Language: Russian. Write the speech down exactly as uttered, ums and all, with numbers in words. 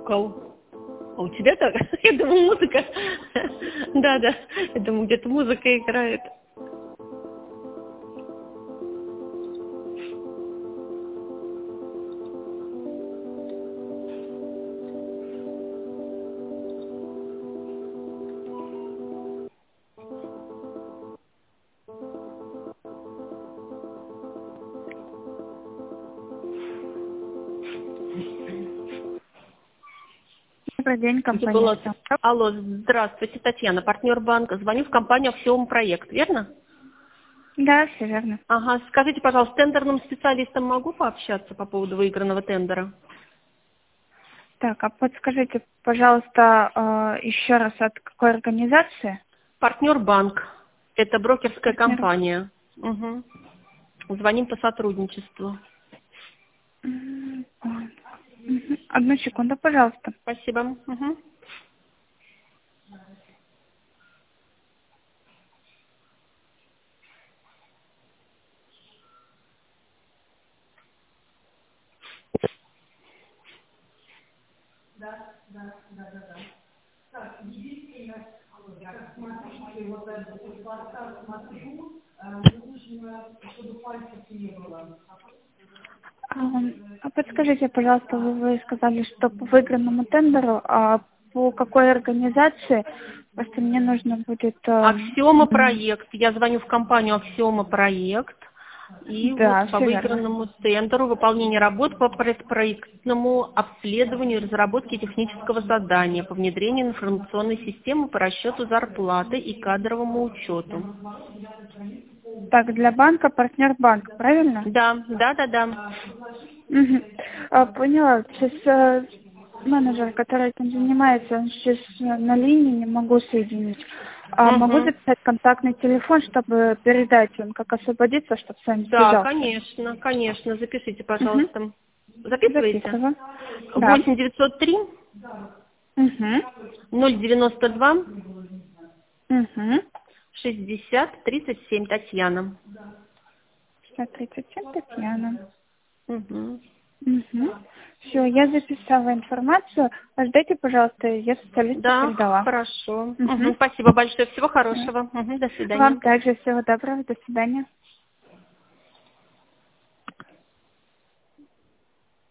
колокол. А у тебя так? Я думаю, музыка. Да, да. Я думаю, где-то музыка играет. Добрый день, Это компания было... «Аксиом». Алло, здравствуйте, Татьяна, партнер банка. Звоню в компанию «Аксиом Проект», верно? Да, все верно. Ага, скажите, пожалуйста, с тендерным специалистом могу пообщаться по поводу выигранного тендера? Так, а подскажите, пожалуйста, э, еще раз, от какой организации? Партнер банк. Это брокерская Партнер. компания. Угу. Звоним по сотрудничеству. М, ой. Мгм. Одну секунду, пожалуйста. Спасибо. Угу. А, а подскажите, пожалуйста, вы, вы сказали, что по выигранному тендеру, а по какой организации? Просто мне нужно будет... э, Аксиома м, Проект. Я звоню в компанию Аксиома Проект. И вот Да, по все верно. выигранному тендеру выполнение работ по предпроектному обследованию и разработке технического задания по внедрению информационной системы по расчету зарплаты и кадровому учету. Так, для банка партнер банк, правильно? Да, да, да, да. Мгм. А, поняла. Сейчас э, менеджер, который этим занимается, он сейчас э, на линии, не могу соединить. А могу Угу. записать контактный телефон, чтобы передать, он как освободится, чтобы с вами Да, связался. конечно, конечно. Запишите, Угу. пожалуйста. Записываете? Записываю. Да. восемь девятьсот три Угу. ноль девяносто два Угу. шестьдесят тридцать семь. Татьяна. шестьдесят тридцать семь, Татьяна. Угу. Угу. Все, я записала информацию. Ждите, пожалуйста, я специалисту Да, передала. хорошо. Угу. Угу. Спасибо большое. Всего хорошего. Угу. До Вам свидания. также всего доброго. До свидания.